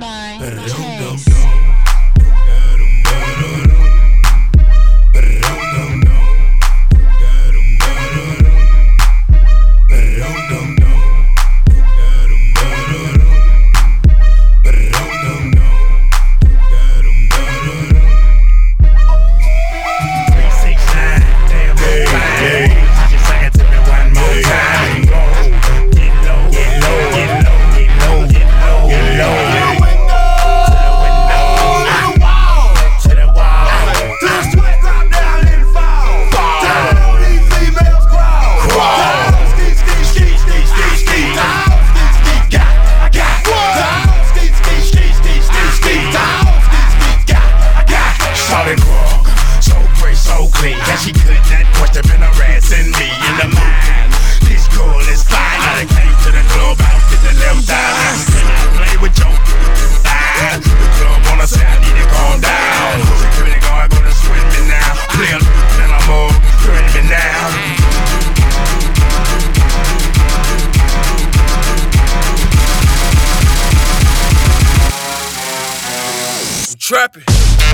by Chase. Trapping.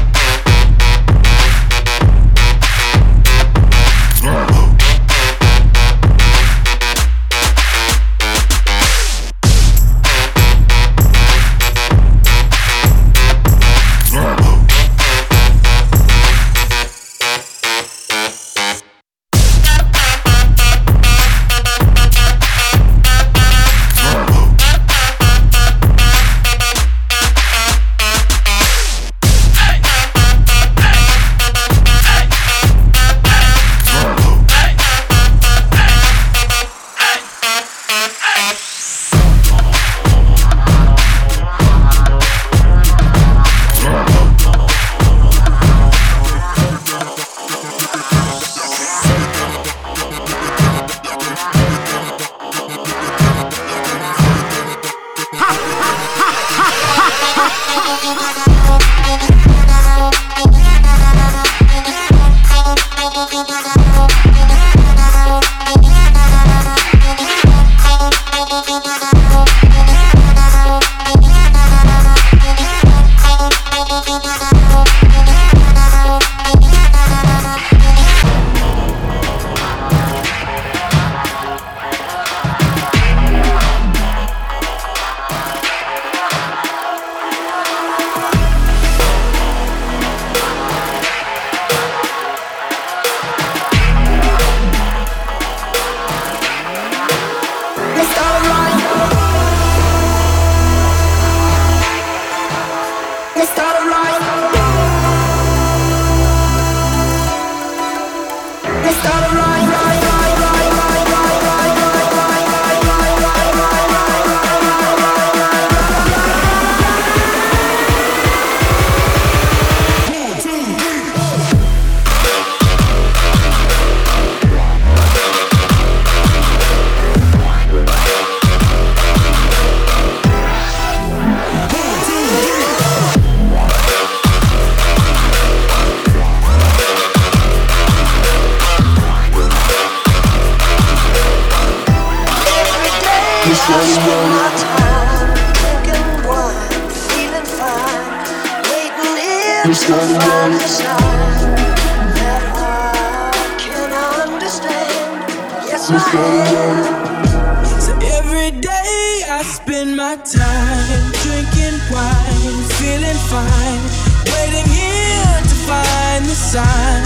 So every day I spend my time drinking wine, feeling fine, waiting here to find the sign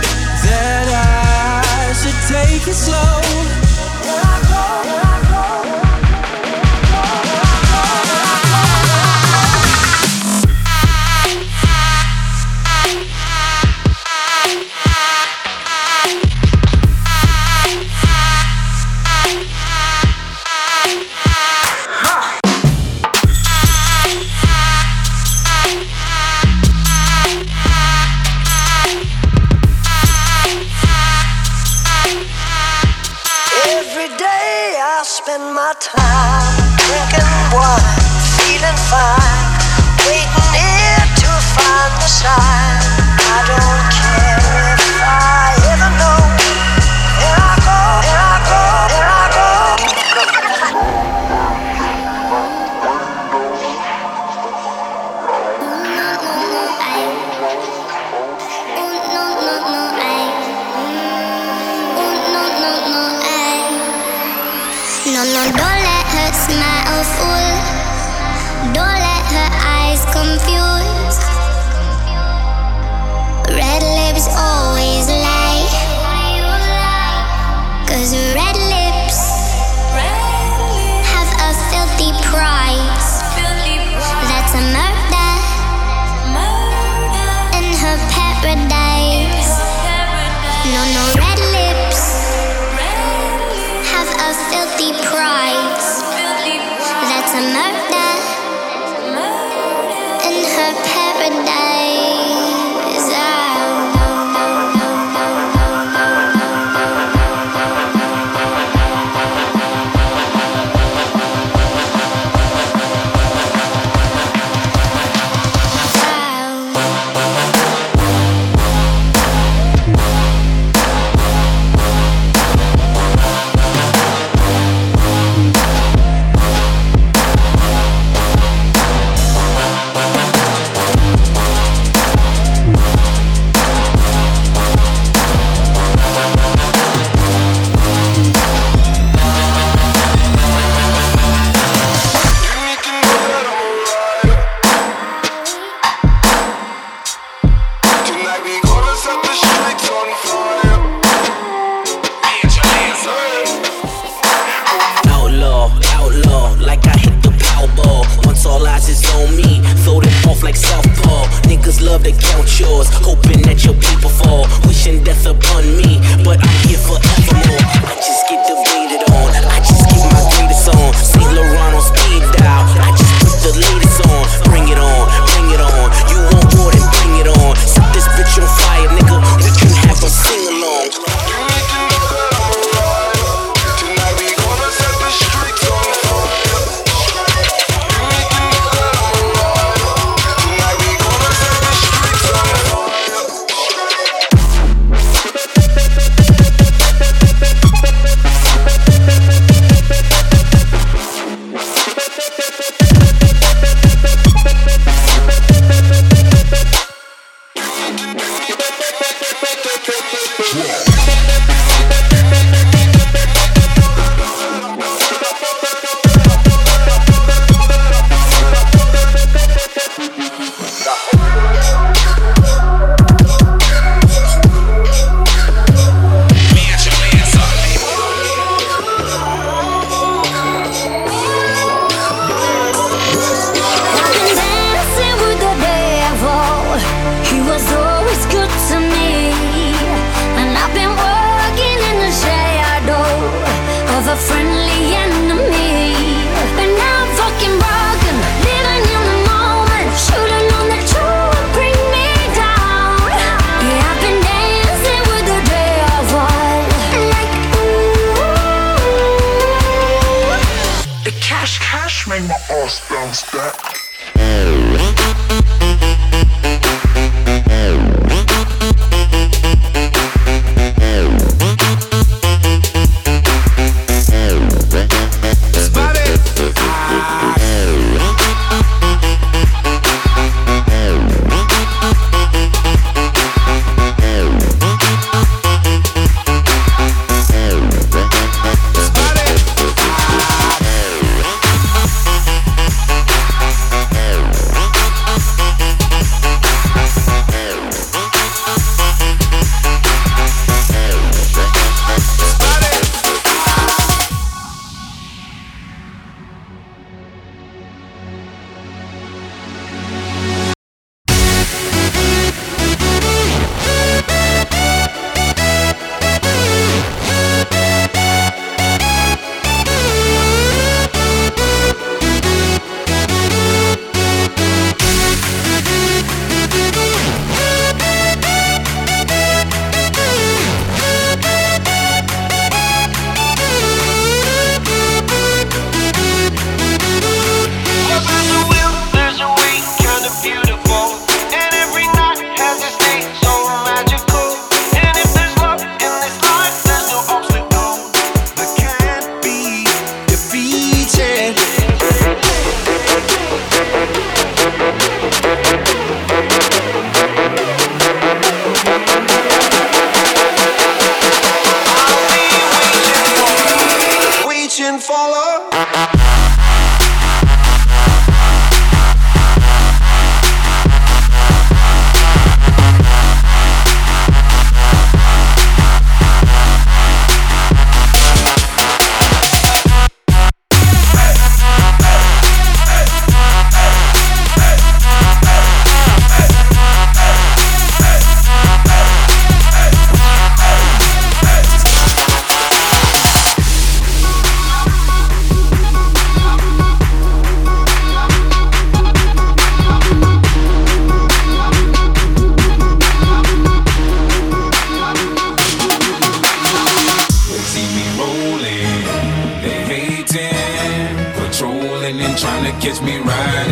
that I should take it slow. Spend my time drinking wine, feeling fine, waiting here to find the sign. I don't care if I ever know. Here I go, here I go, here I go. confused. Red lips always lie, 'cause red lips have a filthy price. That's a murder in her paradise. No, red lips have a filthy price. That's a murder in her paradise.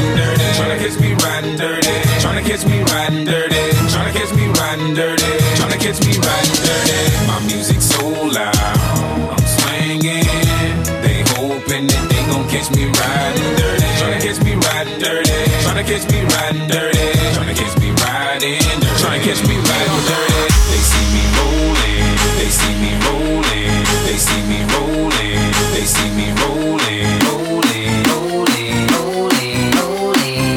riding dirty. Tryna catch me riding dirty. Tryna catch me riding dirty. Tryna catch me riding dirty. Tryna catch me riding dirty. My music's so loud, I'm swinging. They hoping that they gon' catch me riding dirty. Tryna catch me riding dirty. Tryna catch me riding dirty. Tryna catch me riding dirty. Tryna catch me riding dirty. They see me rolling. They see me rolling. They see me rolling. They see me rolling. Rolling. Rolling. Rolling. Rolling.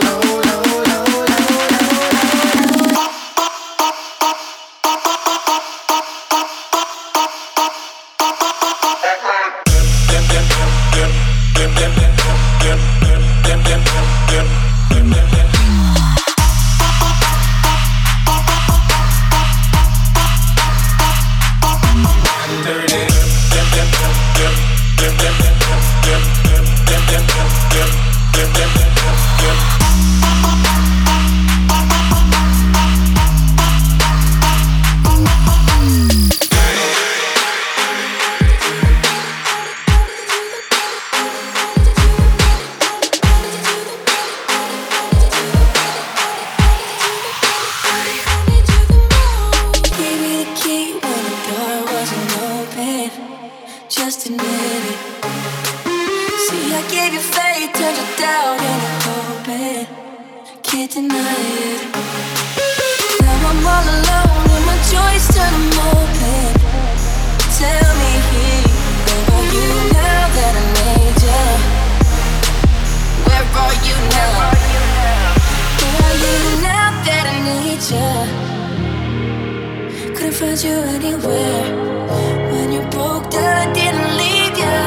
Just admit it. See, I gave you faith, turned you down in a pulpit. Can't deny it. Now I'm all alone and my joys turn them open. Tell me, where are you now that I need you? Where are you now? Where are you now that I need you? Couldn't find you anywhere. When you broke down, I didn't leave you.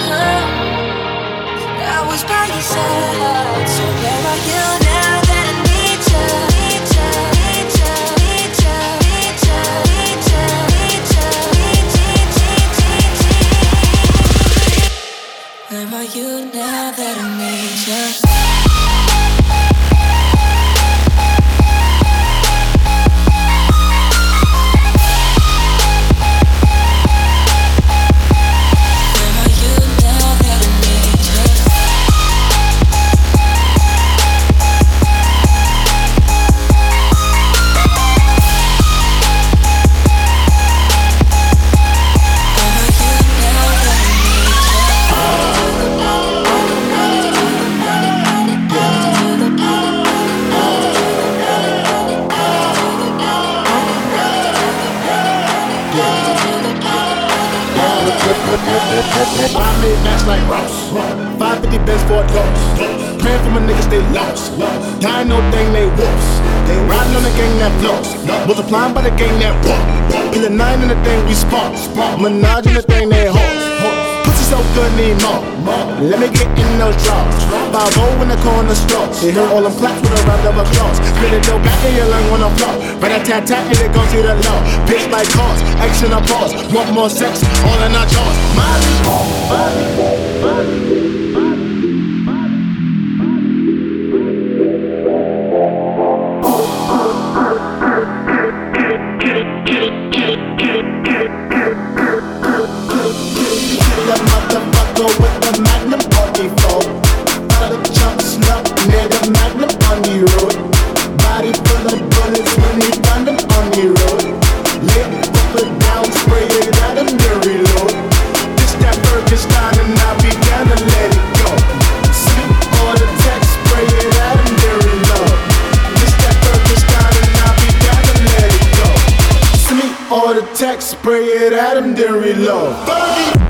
I was by your side. So where are you now that I need you? Need you, need you, need you, need you, need you, need you, need you. Where are you now that I need you? I made match like Ross. 550 best for a loss. Praying for my niggas, they lost. Dying no thing, they wolves. They riding on the gang that flows. Multiplying by the gang that walk. Kill a 9 in the thing we spark. Menage in the thing they hawk. Pussy so good, need more. Let me get in those drawers. 5-0 in the corner straws. They hear all them claps with a round of applause. Spit it, go back in your lung when I flow. Rat-a-tat-tat, and it goes to the low. Bitch like cars, action or pause. Want more sex, all in our jaws. Molly, the motherfucker with the magnum on the phone. Other chumps snuck near the magnum on the road. Body full of bullets when we find them on the road. Lay up and down, spray it at them, they reload. This that Fergus line and I'll be down to let it go. Sleep on the text, spray it at them, they reload. This that Fergus line and I'll be down to let it go. Sleep on the text, spray it at them, they reload. Fergie!